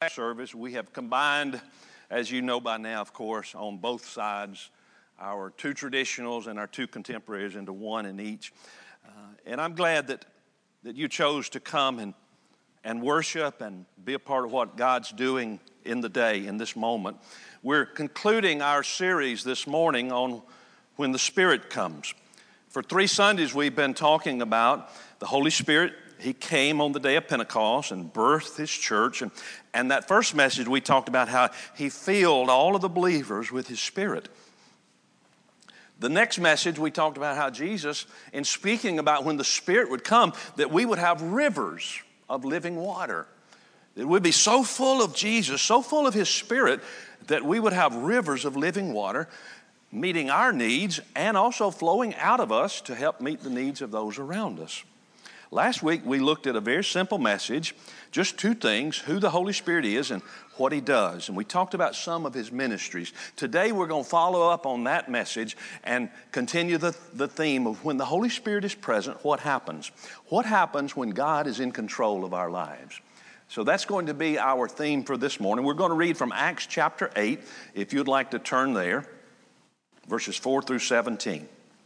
service. We have combined, as you know by now, of course, on both sides, our two traditionals and our two contemporaries into one in each. And I'm glad that you chose to come and worship and be a part of what God's doing in the day, in this moment. We're concluding our series this morning on when the Spirit comes. For 3 Sundays, we've been talking about the Holy Spirit. He came on the day of Pentecost and birthed His church. And that first message, we talked about how He filled all of the believers with His Spirit. The next message, we talked about how Jesus, in speaking about when the Spirit would come, that we would have rivers of living water. That we'd be so full of Jesus, so full of His Spirit, that we would have rivers of living water meeting our needs and also flowing out of us to help meet the needs of those around us. Last week, we looked at a very simple message, just 2 things, who the Holy Spirit is and what He does. And we talked about some of His ministries. Today, we're going to follow up on that message and continue the theme of when the Holy Spirit is present, what happens? What happens when God is in control of our lives? So that's going to be our theme for this morning. We're going to read from Acts chapter 8, if you'd like to turn there, verses 4 through 17.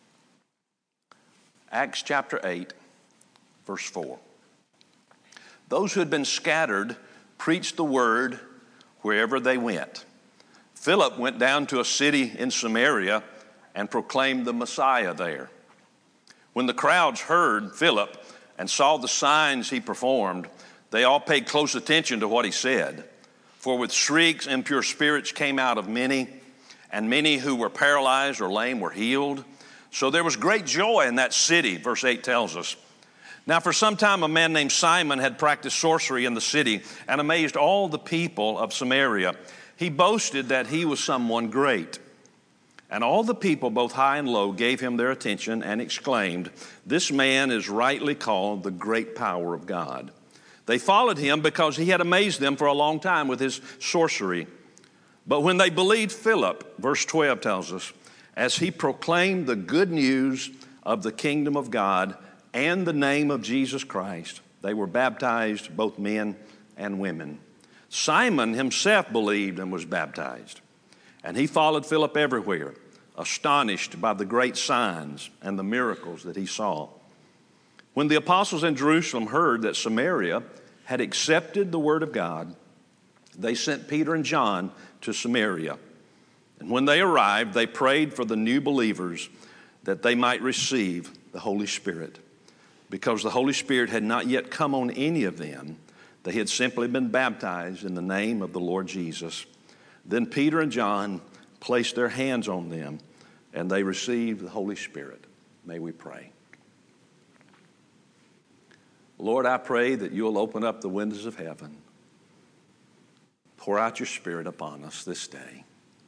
Acts chapter 8. Verse 4. Those who had been scattered preached the word wherever they went. Philip went down to a city in Samaria and proclaimed the Messiah there. When the crowds heard Philip and saw the signs he performed, they all paid close attention to what he said. For with shrieks, impure spirits came out of many, and many who were paralyzed or lame were healed. So there was great joy in that city, verse 8 tells us. Now, for some time, a man named Simon had practiced sorcery in the city and amazed all the people of Samaria. He boasted that he was someone great. And all the people, both high and low, gave him their attention and exclaimed, "This man is rightly called the great power of God." They followed him because he had amazed them for a long time with his sorcery. But when they believed Philip, verse 12 tells us, as he proclaimed the good news of the kingdom of God and the name of Jesus Christ, they were baptized, both men and women. Simon himself believed and was baptized. And he followed Philip everywhere, astonished by the great signs and the miracles that he saw. When the apostles in Jerusalem heard that Samaria had accepted the word of God, they sent Peter and John to Samaria. And when they arrived, they prayed for the new believers that they might receive the Holy Spirit. Because the Holy Spirit had not yet come on any of them, they had simply been baptized in the name of the Lord Jesus. Then Peter and John placed their hands on them, and they received the Holy Spirit. May we pray. Lord, I pray that you'll open up the windows of heaven. Pour out your Spirit upon us this day.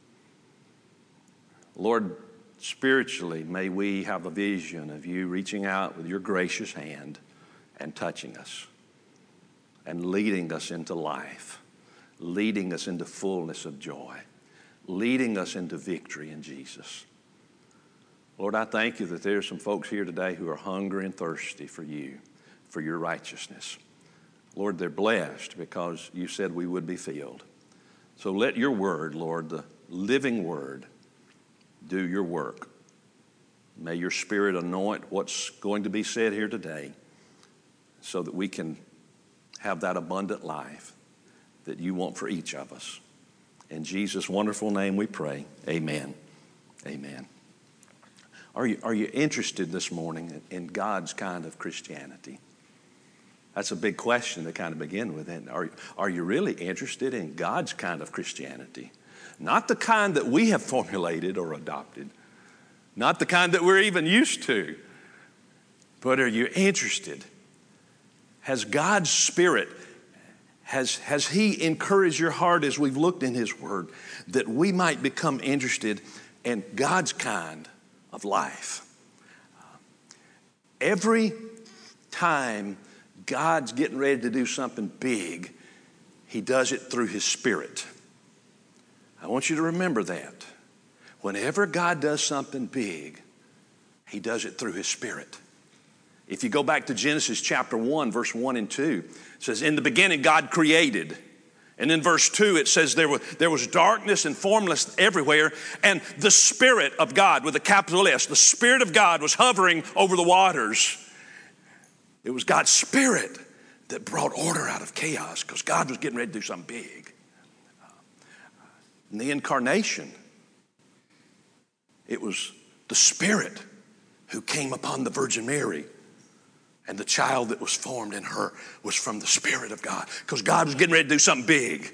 Lord, spiritually, may we have a vision of you reaching out with your gracious hand and touching us and leading us into life, leading us into fullness of joy, leading us into victory in Jesus. Lord, I thank you that there are some folks here today who are hungry and thirsty for you, for your righteousness. Lord, they're blessed because you said we would be filled. So let your word, Lord, the living word, do your work. May your Spirit anoint what's going to be said here today so that we can have that abundant life that you want for each of us. In Jesus' wonderful name we pray. Amen. Amen. Are you interested this morning in God's kind of Christianity? That's a big question to kind of begin with. And are you really interested in God's kind of Christianity? Not the kind that we have formulated or adopted. Not the kind that we're even used to. But are you interested? Has God's Spirit, has He encouraged your heart as we've looked in His Word that we might become interested in God's kind of life? Every time God's getting ready to do something big, He does it through His Spirit. I want you to remember that. Whenever God does something big, He does it through His Spirit. If you go back to Genesis chapter 1, verse 1 and 2, it says, in the beginning God created. And in verse 2, it says there was darkness and formless everywhere, and the Spirit of God, with a capital S, the Spirit of God was hovering over the waters. It was God's Spirit that brought order out of chaos, because God was getting ready to do something big. In the incarnation, it was the Spirit who came upon the Virgin Mary. And the child that was formed in her was from the Spirit of God, because God was getting ready to do something big.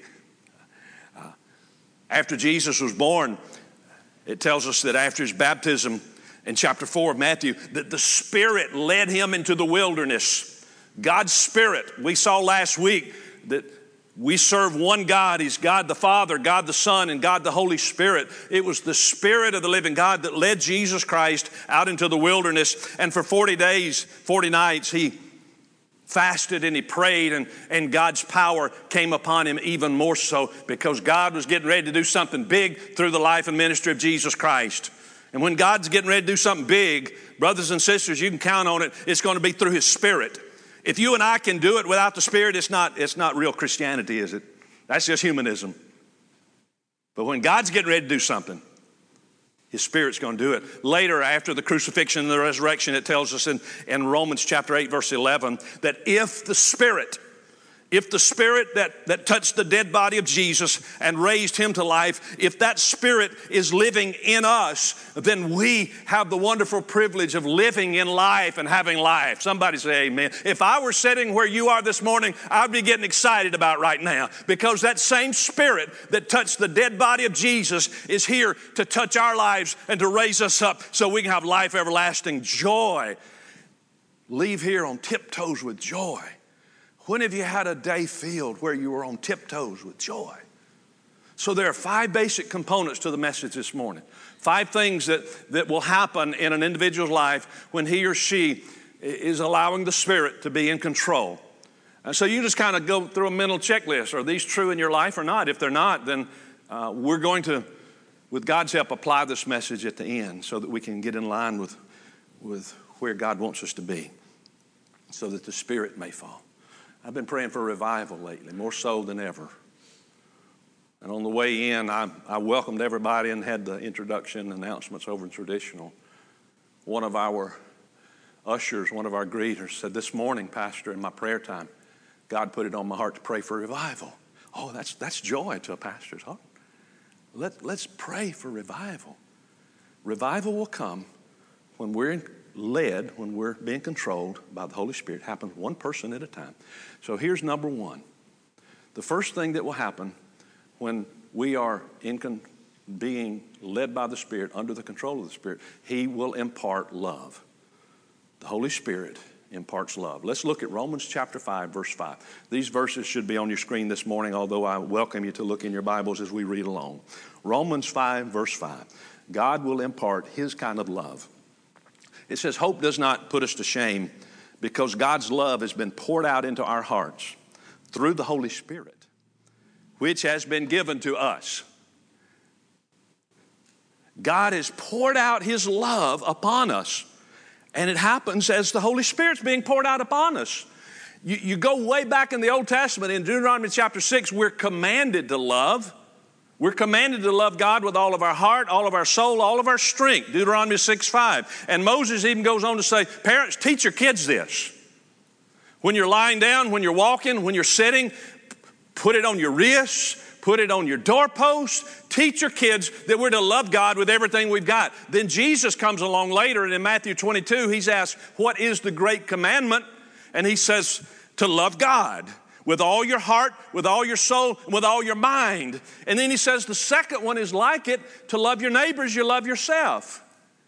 After Jesus was born, it tells us that after his baptism in chapter 4 of Matthew, that the Spirit led him into the wilderness. God's Spirit. We saw last week that we serve one God. He's God the Father, God the Son, and God the Holy Spirit. It was the Spirit of the living God that led Jesus Christ out into the wilderness. And for 40 days, 40 nights, he fasted and he prayed, and God's power came upon him even more so, because God was getting ready to do something big through the life and ministry of Jesus Christ. And when God's getting ready to do something big, brothers and sisters, you can count on it. It's going to be through his Spirit. If you and I can do it without the Spirit, it's not real Christianity, is it? That's just humanism. But when God's getting ready to do something, his Spirit's going to do it. Later, after the crucifixion and the resurrection, it tells us in Romans chapter 8, verse 11, that if the Spirit that touched the dead body of Jesus and raised him to life, if that Spirit is living in us, then we have the wonderful privilege of living in life and having life. Somebody say amen. If I were sitting where you are this morning, I'd be getting excited about right now, because that same Spirit that touched the dead body of Jesus is here to touch our lives and to raise us up so we can have life everlasting. Joy. Leave here on tiptoes with joy. When have you had a day filled where you were on tiptoes with joy? So there are 5 basic components to the message this morning. 5 things that will happen in an individual's life when he or she is allowing the Spirit to be in control. And so you just kind of go through a mental checklist. Are these true in your life or not? If they're not, then we're going to, with God's help, apply this message at the end so that we can get in line with where God wants us to be, so that the Spirit may fall. I've been praying for revival lately, more so than ever. And on the way in, I welcomed everybody and had the introduction announcements over in traditional. One of our ushers, one of our greeters said, "This morning, Pastor, in my prayer time, God put it on my heart to pray for revival." Oh, that's joy to a pastor's heart. Let's pray for revival. Revival will come when we're led, when we're being controlled by the Holy Spirit. It happens one person at a time. So here's number 1. The first thing that will happen when we are being led by the Spirit, under the control of the Spirit, he will impart love. The Holy Spirit imparts love. Let's look at Romans chapter 5, verse 5. These verses should be on your screen this morning, although I welcome you to look in your Bibles as we read along. Romans 5, verse 5. God will impart his kind of love. It says, hope does not put us to shame, because God's love has been poured out into our hearts through the Holy Spirit, which has been given to us. God has poured out his love upon us, and it happens as the Holy Spirit's being poured out upon us. You go way back in the Old Testament, in Deuteronomy chapter 6, we're commanded to love. We're commanded to love God with all of our heart, all of our soul, all of our strength. Deuteronomy 6:5. And Moses even goes on to say, parents, teach your kids this. When you're lying down, when you're walking, when you're sitting, put it on your wrists, put it on your doorpost. Teach your kids that we're to love God with everything we've got. Then Jesus comes along later, and in Matthew 22, he's asked, what is the great commandment? And he says, to love God with all your heart, with all your soul, with all your mind. And then he says the second one is like it, to love your neighbors, you love yourself.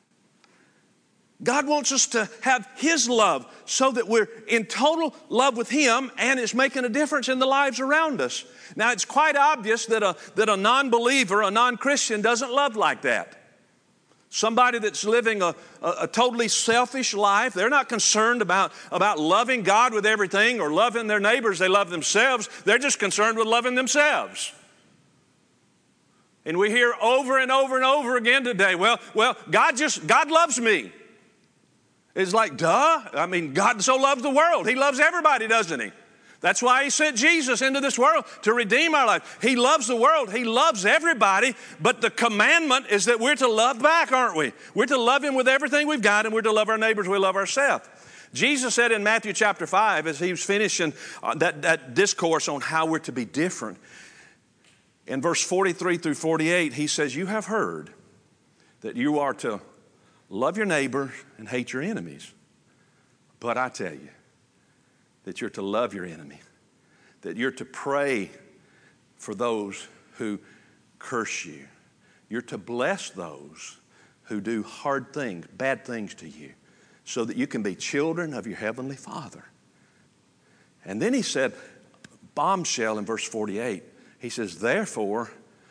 God wants us to have his love so that we're in total love with him, and it's making a difference in the lives around us. Now, it's quite obvious that a non-believer, a non-Christian doesn't love like that. Somebody that's living a totally selfish life, they're not concerned about loving God with everything or loving their neighbors. They love themselves. They're just concerned with loving themselves. And we hear over and over and over again today, well, God loves me. It's like, duh. I mean, God so loves the world. He loves everybody, doesn't he? That's why he sent Jesus into this world, to redeem our life. He loves the world. He loves everybody. But the commandment is that we're to love back, aren't we? We're to love him with everything we've got, and we're to love our neighbors. We love ourselves. Jesus said in Matthew chapter 5, as he was finishing that discourse on how we're to be different, in verse 43 through 48, he says, you have heard that you are to love your neighbor and hate your enemies. But I tell you that you're to love your enemy, that you're to pray for those who curse you. You're to bless those who do hard things, bad things to you, so that you can be children of your heavenly Father. And then he said, bombshell in verse 48, he says, therefore,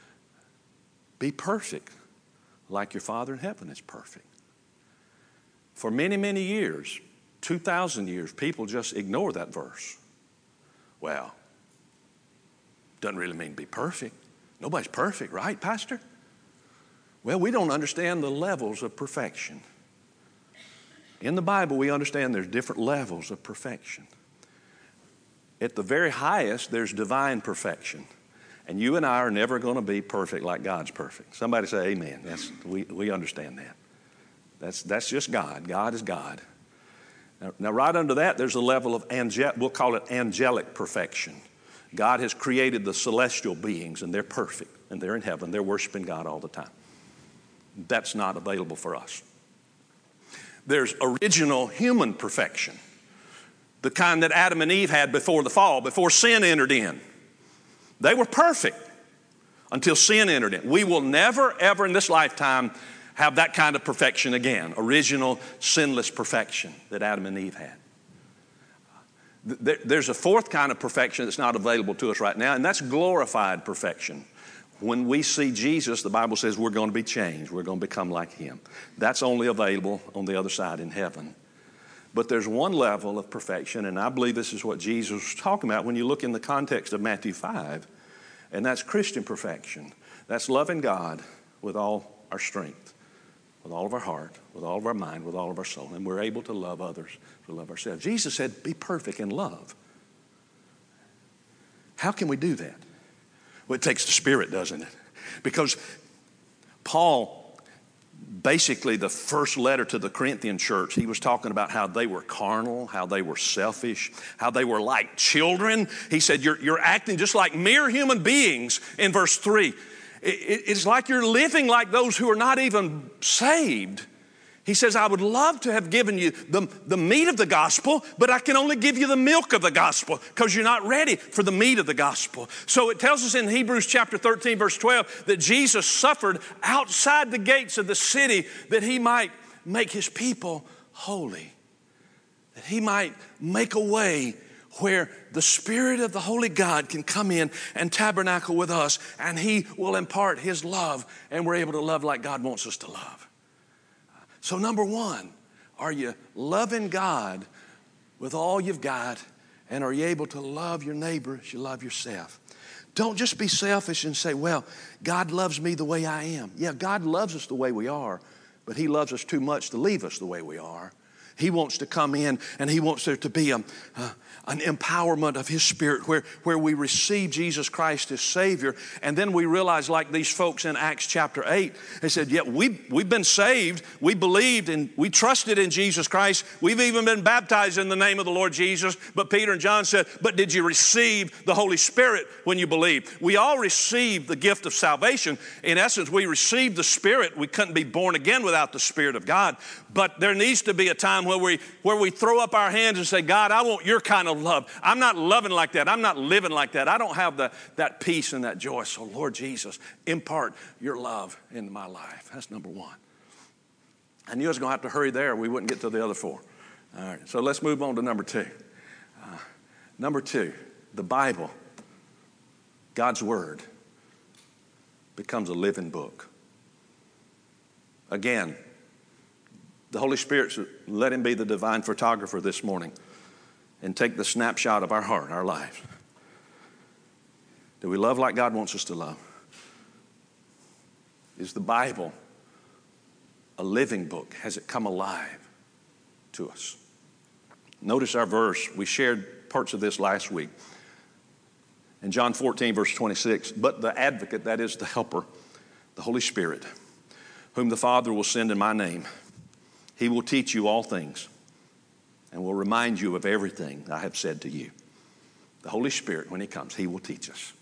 be perfect like your Father in heaven is perfect. For many, many years, 2,000 years, people just ignore that verse. Well, doesn't really mean be perfect. Nobody's perfect, right, Pastor? Well, we don't understand the levels of perfection. In the Bible, we understand there's different levels of perfection. At the very highest, there's divine perfection. And you and I are never going to be perfect like God's perfect. Somebody say amen. We understand that. That's just God. God is God. Now, right under that, there's a level of we'll call it angelic perfection. God has created the celestial beings, and they're perfect, and they're in heaven. They're worshiping God all the time. That's not available for us. There's original human perfection, the kind that Adam and Eve had before the fall, before sin entered in. They were perfect until sin entered in. We will never, ever in this lifetime have that kind of perfection again, original sinless perfection that Adam and Eve had. There's a fourth kind of perfection that's not available to us right now, and that's glorified perfection. When we see Jesus, the Bible says we're going to be changed. We're going to become like him. That's only available on the other side in heaven. But there's one level of perfection, and I believe this is what Jesus was talking about when you look in the context of Matthew 5, and that's Christian perfection. That's loving God with all our strength, with all of our heart, with all of our mind, with all of our soul, and we're able to love others, to love ourselves. Jesus said, be perfect in love. How can we do that? Well, it takes the Spirit, doesn't it? Because Paul, basically the first letter to the Corinthian church, he was talking about how they were carnal, how they were selfish, how they were like children. He said, you're acting just like mere human beings in verse 3. It's like you're living like those who are not even saved. He says, I would love to have given you the meat of the gospel, but I can only give you the milk of the gospel because you're not ready for the meat of the gospel. So it tells us in Hebrews chapter 13, verse 12, that Jesus suffered outside the gates of the city that he might make his people holy, that he might make a way where the Spirit of the Holy God can come in and tabernacle with us, and he will impart his love, and we're able to love like God wants us to love. So number one, are you loving God with all you've got, and are you able to love your neighbor as you love yourself? Don't just be selfish and say, well, God loves me the way I am. Yeah, God loves us the way we are, but he loves us too much to leave us the way we are. He wants to come in, and he wants there to be an empowerment of his Spirit where we receive Jesus Christ as Savior. And then we realize, like these folks in Acts chapter 8, they said, yeah, we've been saved. We believed and we trusted in Jesus Christ. We've even been baptized in the name of the Lord Jesus. But Peter and John said, but did you receive the Holy Spirit when you believed? We all received the gift of salvation. In essence, we received the Spirit. We couldn't be born again without the Spirit of God. But there needs to be a time where we throw up our hands and say, God, I want your kind of love. I'm not loving like that. I'm not living like that. I don't have that peace and that joy. So Lord Jesus, impart your love into my life. That's number one. I knew I was going to have to hurry there. We wouldn't get to the other four. All right, so let's move on to number two. Number two, the Bible, God's Word, becomes a living book. Again, the Holy Spirit, let him be the divine photographer this morning and take the snapshot of our heart, our life. Do we love like God wants us to love? Is the Bible a living book? Has it come alive to us? Notice our verse. We shared parts of this last week. In John 14, verse 26, but the advocate, that is the helper, the Holy Spirit, whom the Father will send in my name, he will teach you all things and will remind you of everything I have said to you. The Holy Spirit, when he comes, he will teach us.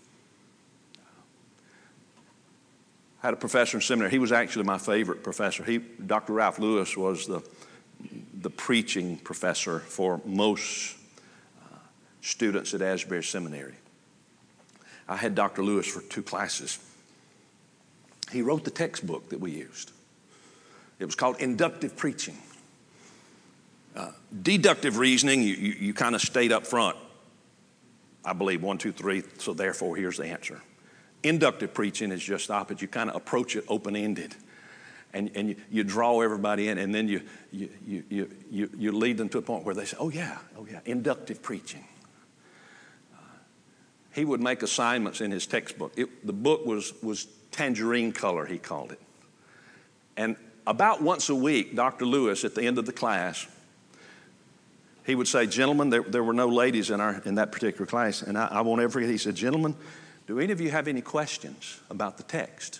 I had a professor in seminary. He was actually my favorite professor. Dr. Ralph Lewis was the preaching professor for most students at Asbury Seminary. I had Dr. Lewis for 2 classes. He wrote the textbook that we used. It was called Inductive Preaching. Deductive reasoning, you kind of stayed up front. I believe 1, 2, 3, so therefore here's the answer. Inductive preaching is just opposite. You kind of approach it open-ended. And you draw everybody in, and then you lead them to a point where they say, oh yeah, inductive preaching. He would make assignments in his textbook. The book was tangerine color, he called it. And about once a week, Dr. Lewis, at the end of the class, he would say, gentlemen, there were no ladies in that particular class, and I won't ever forget, he said, gentlemen, do any of you have any questions about the text?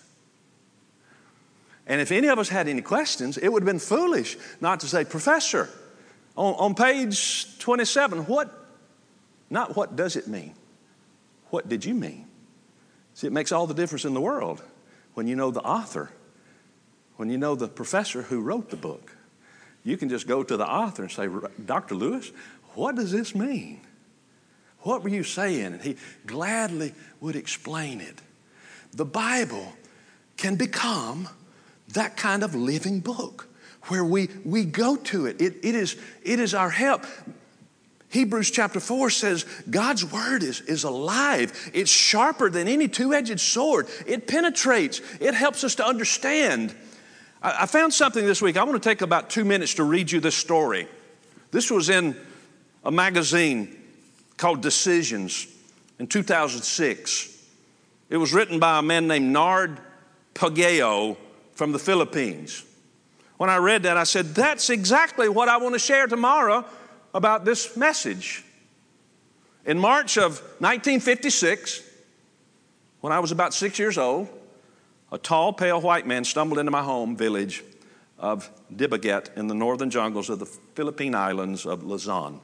And if any of us had any questions, it would have been foolish not to say, Professor, on page 27, not what does it mean? What did you mean? See, it makes all the difference in the world when you know the author, when you know the professor who wrote the book. You can just go to the author and say, Dr. Lewis, what does this mean? What were you saying? And he gladly would explain it. The Bible can become that kind of living book where we go to it. It is our help. Hebrews chapter 4 says God's word is alive. It's sharper than any two-edged sword. It penetrates. It helps us to understand. I found something this week. I want to take about 2 minutes to read you this story. This was in a magazine called Decisions in 2006. It was written by a man named Nard Pageo from the Philippines. When I read that, I said, that's exactly what I want to share tomorrow about this message. In March of 1956, when I was about 6 years old, a tall, pale white man stumbled into my home village of Dibagat in the northern jungles of the Philippine islands of Luzon.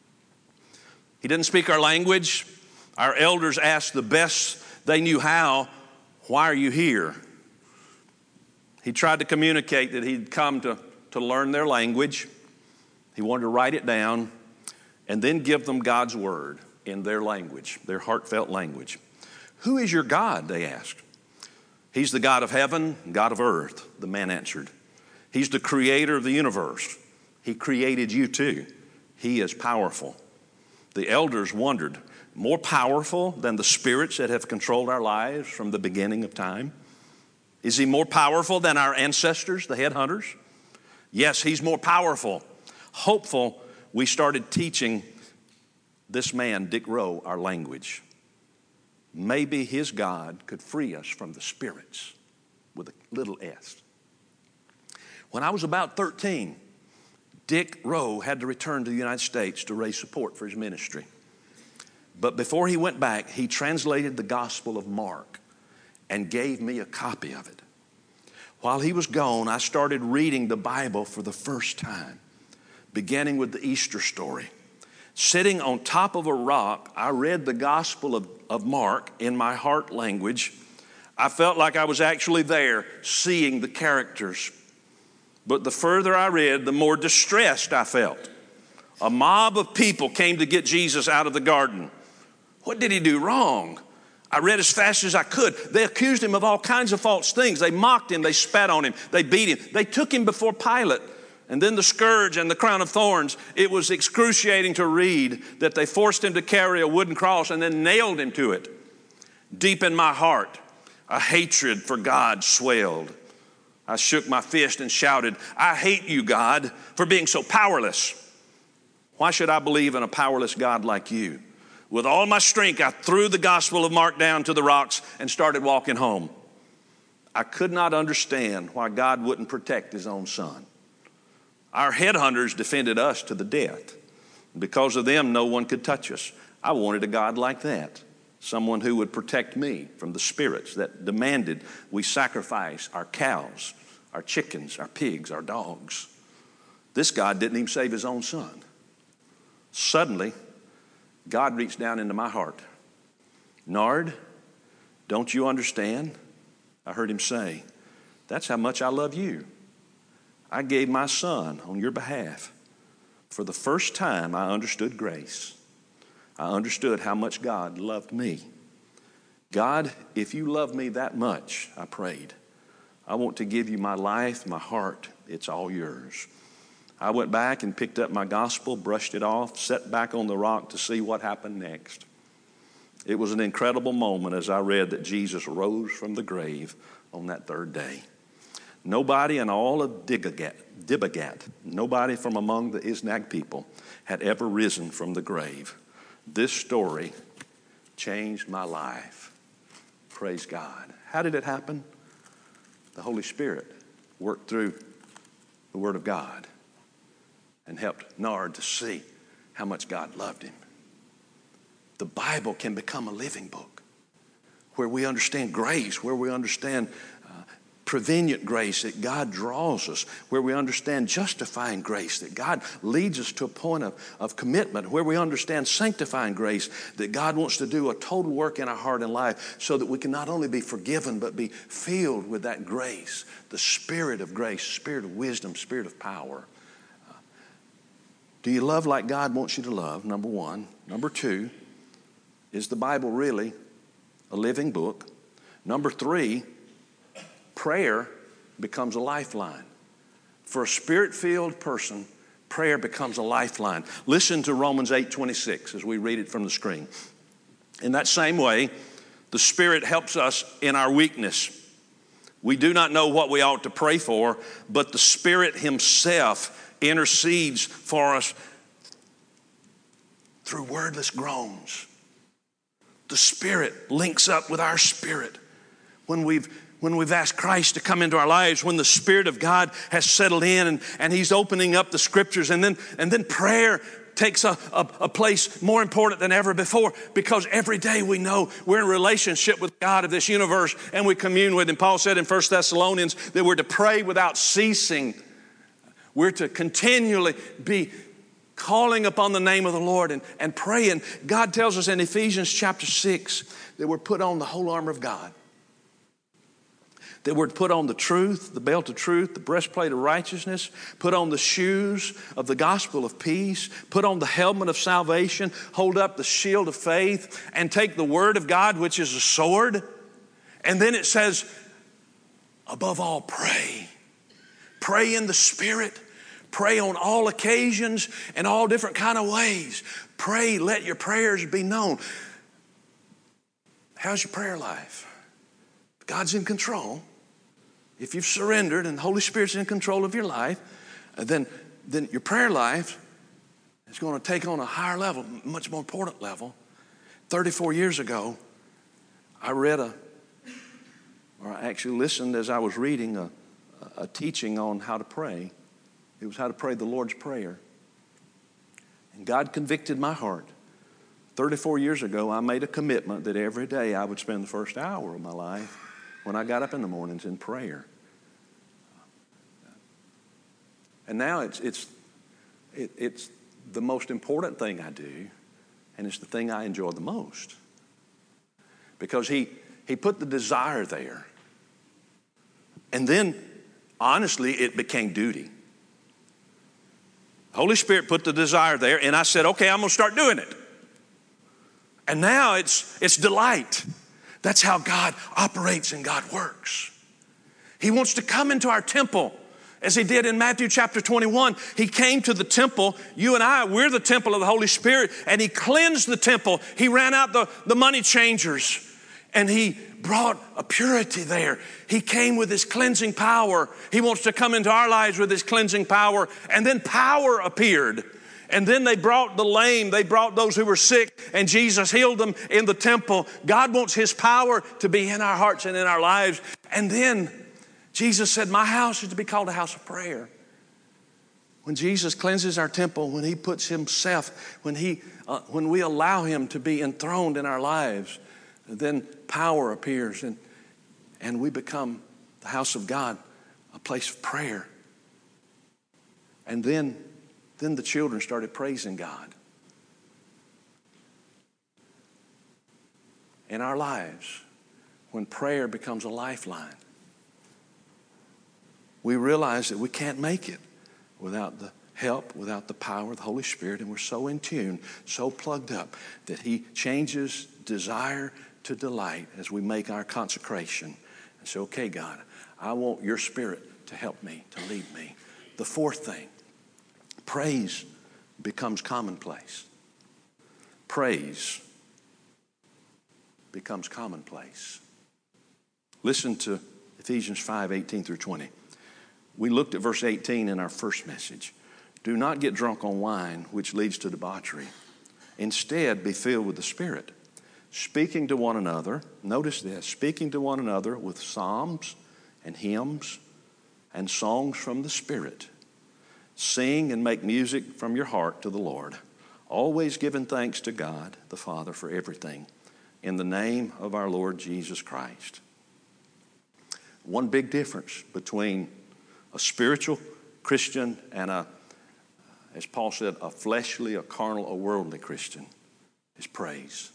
He didn't speak our language. Our elders asked the best they knew how, why are you here? He tried to communicate that he'd come to learn their language. He wanted to write it down and then give them God's word in their language, their heartfelt language. Who is your God, they asked. He's the God of heaven, God of earth, the man answered. He's the creator of the universe. He created you too. He is powerful. The elders wondered, more powerful than the spirits that have controlled our lives from the beginning of time? Is he more powerful than our ancestors, the headhunters? Yes, he's more powerful. Hopeful, we started teaching this man, Dick Rowe, our language. Maybe his God could free us from the spirits with a little s. When I was about 13, Dick Rowe had to return to the United States to raise support for his ministry. But before he went back, he translated the Gospel of Mark and gave me a copy of it. While he was gone, I started reading the Bible for the first time, beginning with the Easter story. Sitting on top of a rock, I read the Gospel of Mark in my heart language. I felt like I was actually there, seeing the characters. But the further I read, the more distressed I felt. A mob of people came to get Jesus out of the garden. What did he do wrong? I read as fast as I could. They accused him of all kinds of false things. They mocked him. They spat on him. They beat him. They took him before Pilate. And then the scourge and the crown of thorns. It was excruciating to read that they forced him to carry a wooden cross and then nailed him to it. Deep in my heart, a hatred for God swelled. I shook my fist and shouted, I hate you, God, for being so powerless. Why should I believe in a powerless God like you? With all my strength, I threw the Gospel of Mark down to the rocks and started walking home. I could not understand why God wouldn't protect his own son. Our headhunters defended us to the death. Because of them, no one could touch us. I wanted a God like that. Someone who would protect me from the spirits that demanded we sacrifice our cows, our chickens, our pigs, our dogs. This God didn't even save his own son. Suddenly, God reached down into my heart. Nard, don't you understand? I heard him say, that's how much I love you. I gave my son on your behalf. For the first time, I understood grace. I understood how much God loved me. God, if you love me that much, I prayed, I want to give you my life, my heart. It's all yours. I went back and picked up my gospel, brushed it off, sat back on the rock to see what happened next. It was an incredible moment as I read that Jesus rose from the grave on that third day. Nobody in all of Dibbagat, nobody from among the Isnag people had ever risen from the grave. This story changed my life. Praise God. How did it happen? The Holy Spirit worked through the Word of God and helped Nard to see how much God loved him. The Bible can become a living book where we understand grace, where we understand prevenient grace that God draws us, where we understand justifying grace, that God leads us to a point of commitment, where we understand sanctifying grace, that God wants to do a total work in our heart and life so that we can not only be forgiven but be filled with that grace, the Spirit of grace, Spirit of wisdom, Spirit of power. Do you love like God wants you to love? Number one. Number two, is the Bible really a living book? Number three, prayer becomes a lifeline. For a Spirit-filled person, prayer becomes a lifeline. Listen to Romans 8:26 as we read it from the screen. In that same way, the Spirit helps us in our weakness. We do not know what we ought to pray for, but the Spirit himself intercedes for us through wordless groans. The Spirit links up with our spirit. When we've asked Christ to come into our lives, when the Spirit of God has settled in and he's opening up the scriptures, and then prayer takes a place more important than ever before, because every day we know we're in a relationship with God of this universe and we commune with him. Paul said in 1 Thessalonians that we're to pray without ceasing. We're to continually be calling upon the name of the Lord and praying. God tells us in Ephesians chapter 6 that we're put on the whole armor of God. That we're to put on the truth, the belt of truth, the breastplate of righteousness, put on the shoes of the gospel of peace, put on the helmet of salvation, hold up the shield of faith, and take the word of God, which is a sword. And then it says, above all, pray. Pray in the Spirit. Pray on all occasions and all different kind of ways. Pray, let your prayers be known. How's your prayer life? God's in control. If you've surrendered and the Holy Spirit's in control of your life, then your prayer life is going to take on a higher level, much more important level. 34 years ago, I actually listened as I was reading a teaching on how to pray. It was how to pray the Lord's Prayer. And God convicted my heart. 34 years ago, I made a commitment that every day I would spend the first hour of my life when I got up in the mornings in prayer. And now it's the most important thing I do, and it's the thing I enjoy the most. Because he put the desire there. And then, honestly, it became duty. The Holy Spirit put the desire there, and I said, okay, I'm going to start doing it. And now it's delight. That's how God operates and God works. He wants to come into our temple, as he did in Matthew chapter 21. He came to the temple. You and I, we're the temple of the Holy Spirit, and he cleansed the temple. He ran out the money changers, and he brought a purity there. He came with his cleansing power. He wants to come into our lives with his cleansing power. And then power appeared. And then they brought the lame. They brought those who were sick, and Jesus healed them in the temple. God wants his power to be in our hearts and in our lives. And then Jesus said, my house is to be called a house of prayer. When Jesus cleanses our temple, when he puts himself, when we allow him to be enthroned in our lives, then power appears and we become the house of God, a place of prayer. And then the children started praising God. In our lives, when prayer becomes a lifeline, we realize that we can't make it without the help, without the power of the Holy Spirit, and we're so in tune, so plugged up, that he changes desire to delight as we make our consecration and say, okay, God, I want your Spirit to help me, to lead me. The fourth thing, praise becomes commonplace. Praise becomes commonplace. Listen to Ephesians 5:18-20. We looked at verse 18 in our first message. Do not get drunk on wine, which leads to debauchery. Instead, be filled with the Spirit, speaking to one another. Notice this, speaking to one another with psalms and hymns and songs from the Spirit. Sing and make music from your heart to the Lord, always giving thanks to God the Father for everything, in the name of our Lord Jesus Christ. One big difference between a spiritual Christian and as Paul said, a fleshly, a carnal, a worldly Christian is praise.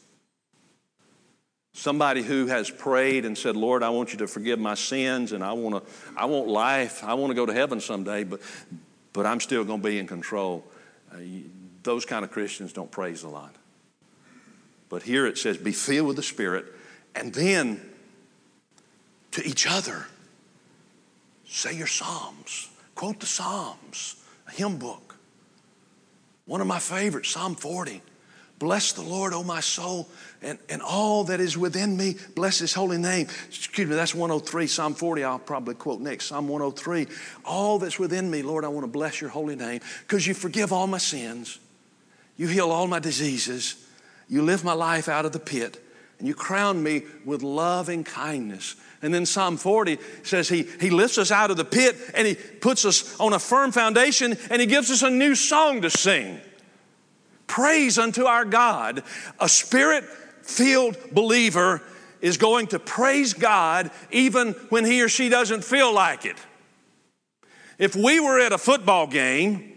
Somebody who has prayed and said, Lord, I want you to forgive my sins and I want life. I want to go to heaven someday, but I'm still going to be in control. Those kind of Christians don't praise a lot. But here it says, be filled with the Spirit, and then to each other, say your psalms, quote the Psalms, a hymn book. One of my favorites, Psalm 40. Bless the Lord, O my soul, and all that is within me, bless his holy name. Excuse me, that's 103. Psalm 40 I'll probably quote next. Psalm 103. All that's within me, Lord, I want to bless your holy name because you forgive all my sins. You heal all my diseases. You lift my life out of the pit, and you crown me with loving kindness. And then Psalm 40 says he lifts us out of the pit, and he puts us on a firm foundation, and he gives us a new song to sing. Praise unto our God. A Spirit-filled believer is going to praise God even when he or she doesn't feel like it. If we were at a football game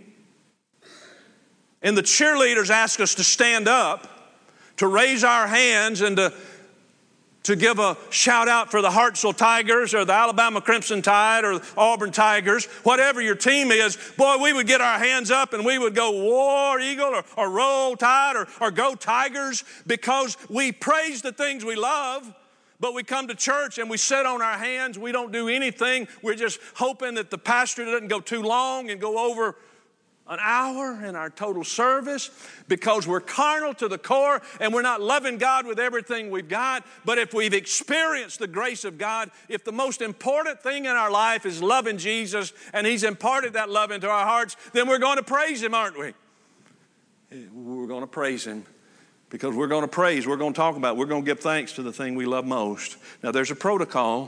and the cheerleaders asked us to stand up, to raise our hands and to give a shout out for the Hartselle Tigers or the Alabama Crimson Tide or Auburn Tigers, whatever your team is, boy, we would get our hands up and we would go War Eagle or Roll Tide or Go Tigers because we praise the things we love. But we come to church and we sit on our hands. We don't do anything. We're just hoping that the pastor doesn't go too long and go over an hour in our total service because we're carnal to the core and we're not loving God with everything we've got. But if we've experienced the grace of God, if the most important thing in our life is loving Jesus and he's imparted that love into our hearts, then we're going to praise him, aren't we? We're going to praise him because we're going to praise. We're going to talk about it. We're going to give thanks to the thing we love most. Now, there's a protocol.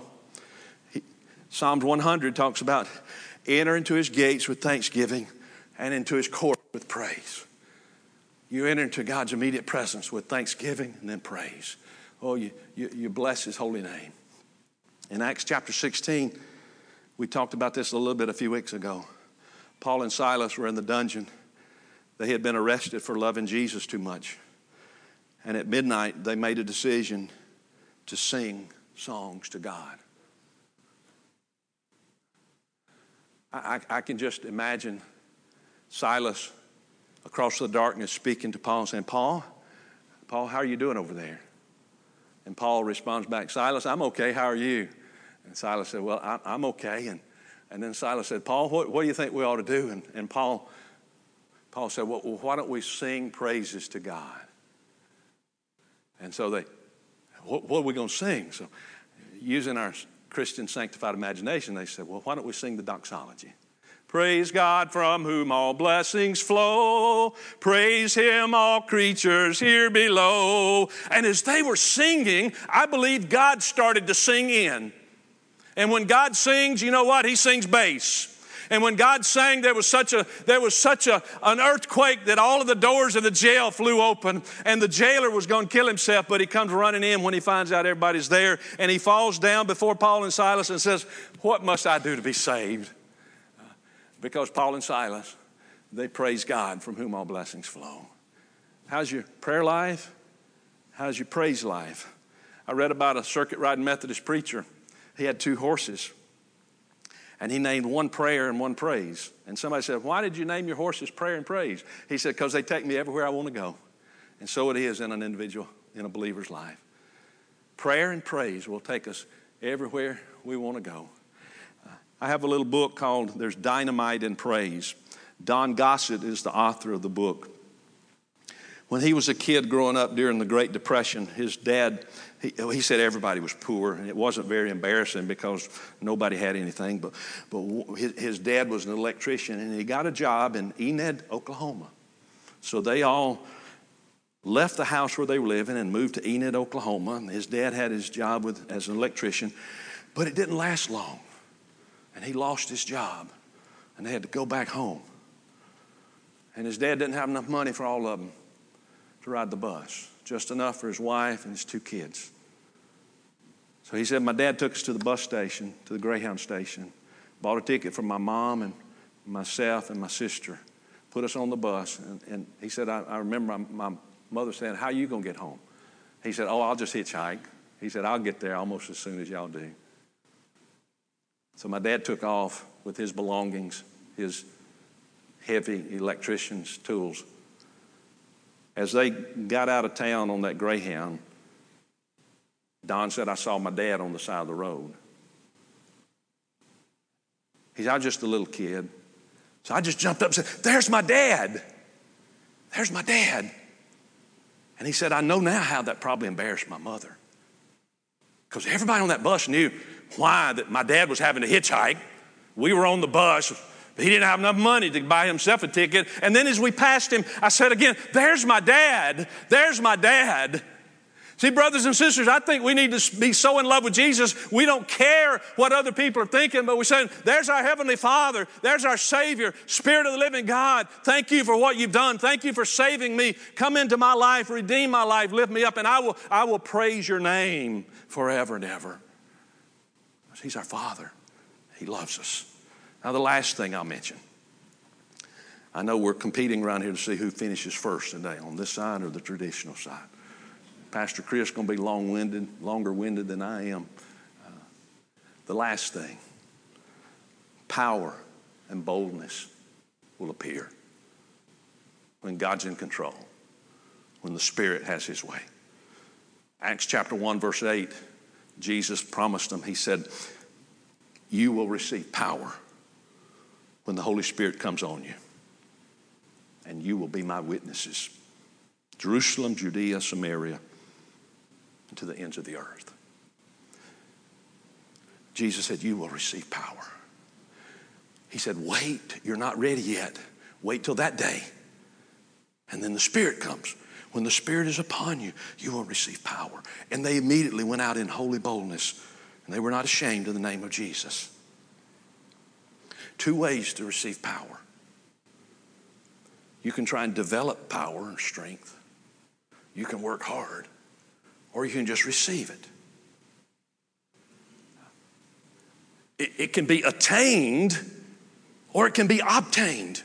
Psalms 100 talks about enter into his gates with thanksgiving and into his court with praise. You enter into God's immediate presence with thanksgiving and then praise. Oh, you bless his holy name. In Acts chapter 16, we talked about this a little bit a few weeks ago. Paul and Silas were in the dungeon. They had been arrested for loving Jesus too much. And at midnight, they made a decision to sing songs to God. I can just imagine Silas across the darkness speaking to Paul and saying, Paul, how are you doing over there? And Paul responds back, Silas, I'm okay. How are you? And Silas said, well, I'm okay. And then Silas said, Paul, what do you think we ought to do? And Paul said, well, why don't we sing praises to God? And so what are we going to sing? So using our Christian sanctified imagination, they said, well, why don't we sing the doxology? Praise God from whom all blessings flow. Praise him, all creatures here below. And as they were singing, I believe God started to sing in. And when God sings, you know what? He sings bass. And when God sang, there was such an earthquake that all of the doors of the jail flew open, and the jailer was going to kill himself, but he comes running in when he finds out everybody's there, and he falls down before Paul and Silas and says, "What must I do to be saved?" Because Paul and Silas, they praise God, from whom all blessings flow. How's your prayer life? How's your praise life? I read about a circuit riding Methodist preacher. He had 2 horses, and he named one prayer and one praise. And somebody said, "Why did you name your horses prayer and praise?" He said, "Because they take me everywhere I want to go." And so it is in an individual, in a believer's life. Prayer and praise will take us everywhere we want to go. I have a little book called There's Dynamite in Praise. Don Gossett is the author of the book. When he was a kid growing up during the Great Depression, his dad, he said everybody was poor, and it wasn't very embarrassing because nobody had anything. But his dad was an electrician, and he got a job in Enid, Oklahoma. So they all left the house where they were living and moved to Enid, Oklahoma. And his dad had his job as an electrician, but it didn't last long. And he lost his job, and they had to go back home. And his dad didn't have enough money for all of them to ride the bus, just enough for his wife and his 2 kids. So he said, my dad took us to the bus station, to the Greyhound station, bought a ticket for my mom and myself and my sister, put us on the bus. And he said, I remember my mother saying, "How are you going to get home?" He said, "Oh, I'll just hitchhike." He said, "I'll get there almost as soon as y'all do." So my dad took off with his belongings, his heavy electrician's tools. As they got out of town on that Greyhound, Don said, "I saw my dad on the side of the road." He said, "I was just a little kid." So I just jumped up and said, "There's my dad. There's my dad." And he said, "I know now how that probably embarrassed my mother. Because everybody on that bus knew why that my dad was having to hitchhike. We were on the bus. He didn't have enough money to buy himself a ticket. And then as we passed him, I said again, 'There's my dad. There's my dad.'" See, brothers and sisters, I think we need to be so in love with Jesus, we don't care what other people are thinking, but we're saying, "There's our Heavenly Father. There's our Savior, Spirit of the living God. Thank you for what you've done. Thank you for saving me. Come into my life, redeem my life, lift me up, and I will praise your name forever and ever." He's our Father. He loves us. Now, the last thing I'll mention. I know we're competing around here to see who finishes first today, on this side or the traditional side. Pastor Chris is going to be longer winded than I am. The last thing, power and boldness will appear when God's in control, when the Spirit has his way. Acts chapter 1, verse 8, Jesus promised them, he said, "You will receive power when the Holy Spirit comes on you, and you will be my witnesses. Jerusalem, Judea, Samaria, and to the ends of the earth." Jesus said, "You will receive power." He said, "Wait, you're not ready yet. Wait till that day. And then the Spirit comes. When the Spirit is upon you, you will receive power." And they immediately went out in holy boldness, and they were not ashamed of the name of Jesus. 2 ways to receive power. You can try and develop power and strength. You can work hard, or you can just receive it. It can be attained, or it can be obtained.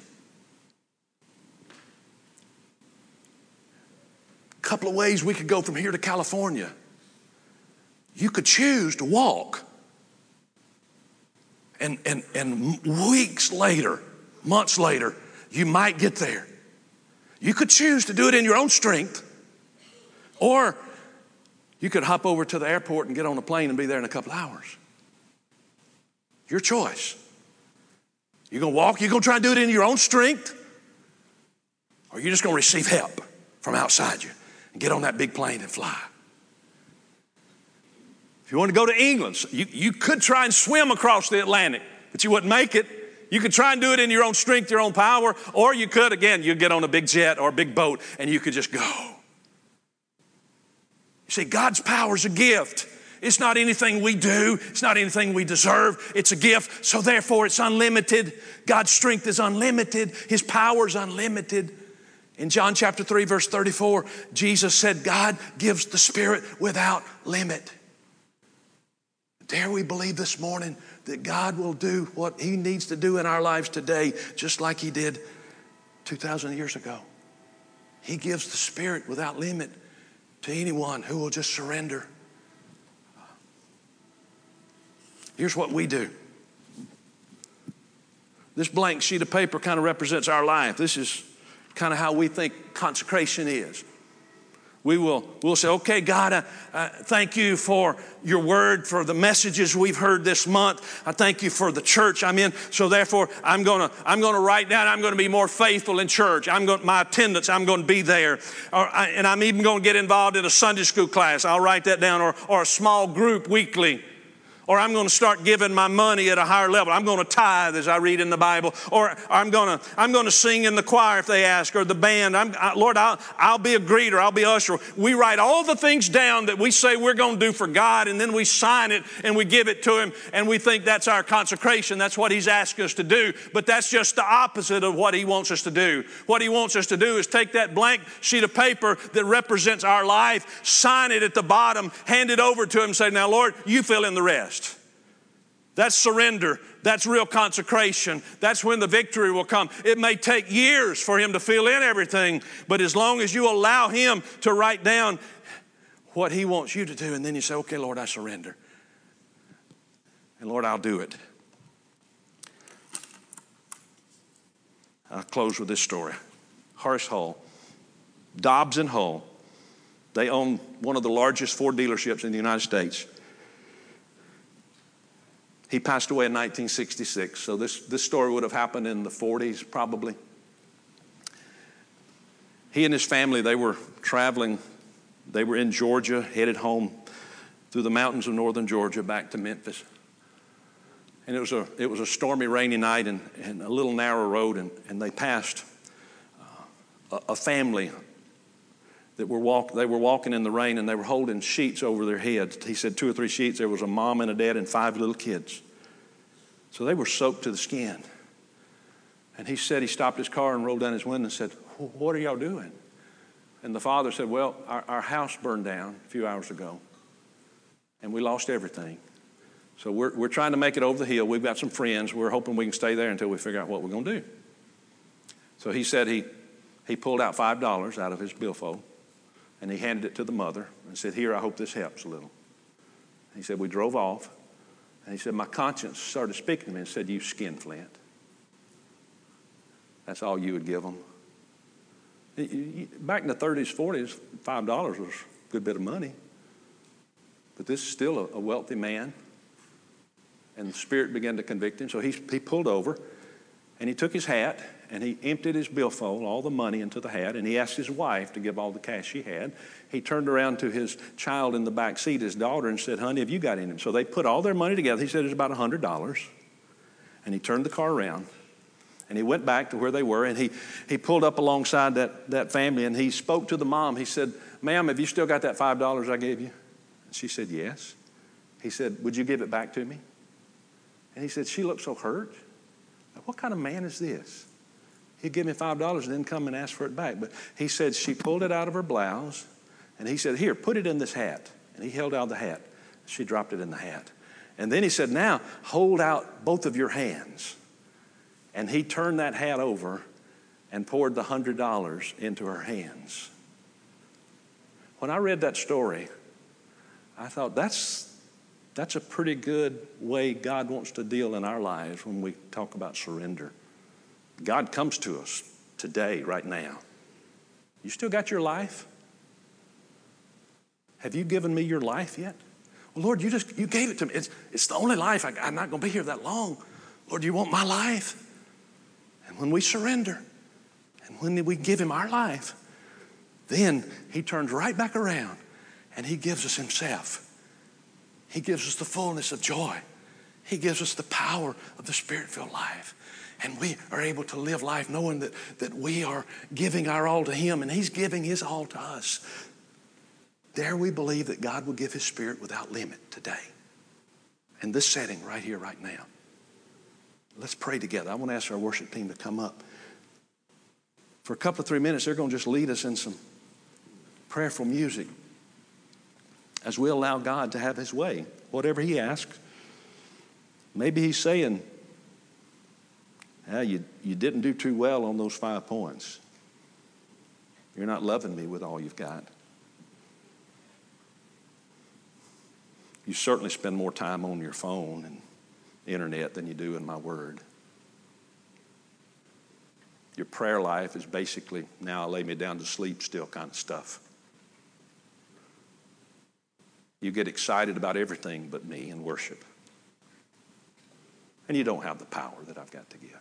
A couple of ways we could go from here to California. You could choose to walk. And weeks later, months later, you might get there. You could choose to do it in your own strength, or you could hop over to the airport and get on a plane and be there in a couple hours. Your choice. You're going to walk, you're going to try and do it in your own strength, or you're just going to receive help from outside you and get on that big plane and fly. If you want to go to England, you could try and swim across the Atlantic, but you wouldn't make it. You could try and do it in your own strength, your own power, or you could, again, you'd get on a big jet or a big boat and you could just go. You see, God's power is a gift. It's not anything we do. It's not anything we deserve. It's a gift. So therefore it's unlimited. God's strength is unlimited. His power is unlimited. In John chapter 3, verse 34, Jesus said, God gives the Spirit without limit. Dare we believe this morning that God will do what He needs to do in our lives today, just like He did 2,000 years ago. He gives the Spirit without limit to anyone who will just surrender. Here's what we do. This blank sheet of paper kind of represents our life. This is kind of how we think consecration is. We'll say, okay, God, thank you for your word, for the messages we've heard this month. I thank you for the church I'm in. So therefore, I'm going to write down, I'm going to be more faithful in church. My attendance, I'm going to be there. And I'm even going to get involved in a Sunday school class. I'll write that down, or a small group weekly. Or I'm going to start giving my money at a higher level. I'm going to tithe as I read in the Bible. Or I'm going to sing in the choir if they ask, or the band. Lord, I'll be a greeter. I'll be usher. We write all the things down that we say we're going to do for God, and then we sign it and we give it to Him, and we think that's our consecration. That's what He's asking us to do. But that's just the opposite of what He wants us to do. What He wants us to do is take that blank sheet of paper that represents our life, sign it at the bottom, hand it over to Him, and say, now, Lord, you fill in the rest. That's surrender. That's real consecration. That's when the victory will come. It may take years for Him to fill in everything, but as long as you allow Him to write down what He wants you to do, and then you say, okay, Lord, I surrender. And Lord, I'll do it. I'll close with this story. Horace Hull, Dobbs and Hull, they own one of the largest Ford dealerships in the United States. He passed away in 1966, so this story would have happened in the 40s probably. He and his family, they were traveling. They were in Georgia, headed home through the mountains of northern Georgia back to Memphis. And it was a stormy, rainy night and a little narrow road, and they passed a family that they were walking in the rain, and they were holding sheets over their heads. He said 2 or 3 sheets. There was a mom and a dad and 5 little kids. So they were soaked to the skin. And he said he stopped his car and rolled down his window and said, what are y'all doing? And the father said, well, our house burned down a few hours ago, and we lost everything. So we're trying to make it over the hill. We've got some friends. We're hoping we can stay there until we figure out what we're going to do. So he said he pulled out $5 out of his billfold, and he handed it to the mother and said, here, I hope this helps a little. He said, we drove off, and he said, my conscience started speaking to me and said, you skinflint. That's all you would give them. Back in the 30s, 40s, $5 was a good bit of money. But this is still a wealthy man. And the Spirit began to convict him. So he pulled over, and he took his hat, and he emptied his billfold, all the money into the hat, and he asked his wife to give all the cash she had. He turned around to his child in the back seat, his daughter, and said, honey, have you got any? So they put all their money together. He said it was about $100. And he turned the car around, and he went back to where they were, and he pulled up alongside that family, and he spoke to the mom. He said, ma'am, have you still got that $5 I gave you? And she said, yes. He said, would you give it back to me? And he said, she looked so hurt. What kind of man is this? He'd give me $5 and then come and ask for it back. But he said she pulled it out of her blouse, and he said, here, put it in this hat. And he held out the hat. She dropped it in the hat. And then he said, now hold out both of your hands. And he turned that hat over and poured the $100 into her hands. When I read that story, I thought that's a pretty good way God wants to deal in our lives when we talk about surrender. God comes to us today, right now. You still got your life? Have you given me your life yet? Well, Lord, you gave it to me. It's the only life. I'm not going to be here that long. Lord, you want my life? And when we surrender, and when we give Him our life, then He turns right back around and He gives us Himself. He gives us the fullness of joy. He gives us the power of the Spirit-filled life. And we are able to live life knowing that we are giving our all to Him, and He's giving His all to us. Dare we believe that God will give his Spirit without limit today? In this setting right here, right now. Let's pray together. I want to ask our worship team to come up. For a couple of 3 minutes, they're going to just lead us in some prayerful music as we allow God to have his way, whatever he asks. Maybe he's saying, you didn't do too well on those 5 points. You're not loving me with all you've got. You certainly spend more time on your phone and internet than you do in my word. Your prayer life is basically, now I lay me down to sleep still kind of stuff. You get excited about everything but me and worship. And you don't have the power that I've got to give.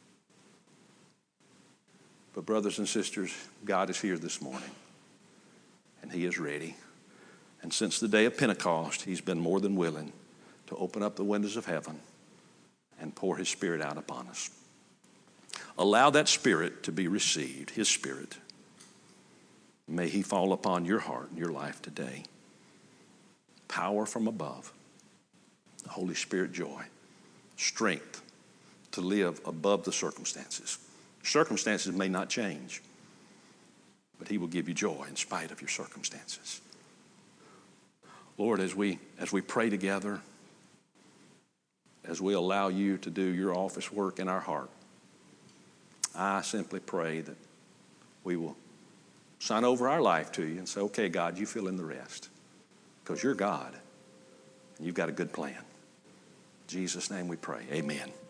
But brothers and sisters, God is here this morning. And he is ready. And since the day of Pentecost, he's been more than willing to open up the windows of heaven and pour his Spirit out upon us. Allow that Spirit to be received, his Spirit. May he fall upon your heart and your life today. Power from above, the Holy Spirit joy, strength to live above the circumstances. Circumstances may not change, but he will give you joy in spite of your circumstances. Lord, as we pray together, as we allow you to do your office work in our heart, I simply pray that we will sign over our life to you and say, okay, God, you fill in the rest. Because you're God, and you've got a good plan. In Jesus' name we pray. Amen.